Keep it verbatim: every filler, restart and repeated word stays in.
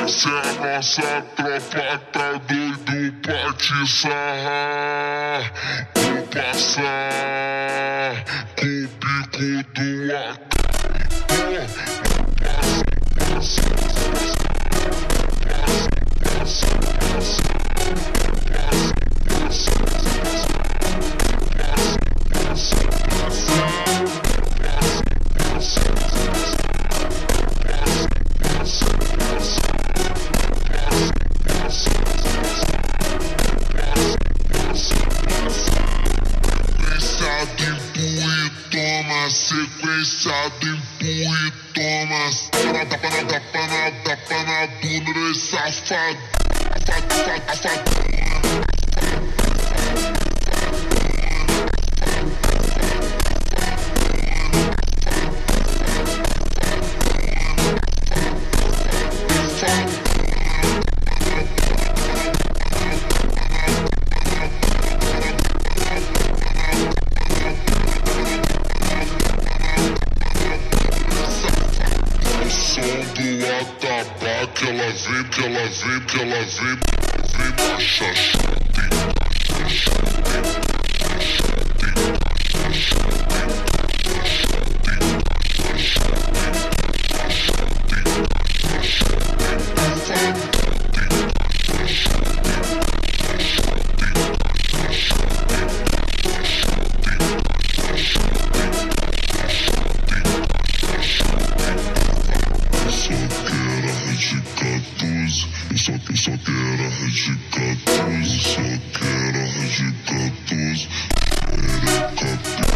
Se a nossa tropa tá doido pra te sarrar, vou passar com o bico do A K. Passa, passa, passa, sequenciado, empurra e toma. Nada, nada, nada, nada, na bunda desse safado. Safado, safado. Que ela vem, que ela vem, que ela vem, vem baixa chute, baixa chute, baixa chute, baixa chute, baixa chute, baixa Eu só, eu só quero radicatos, eu só quero radicatos, xereca.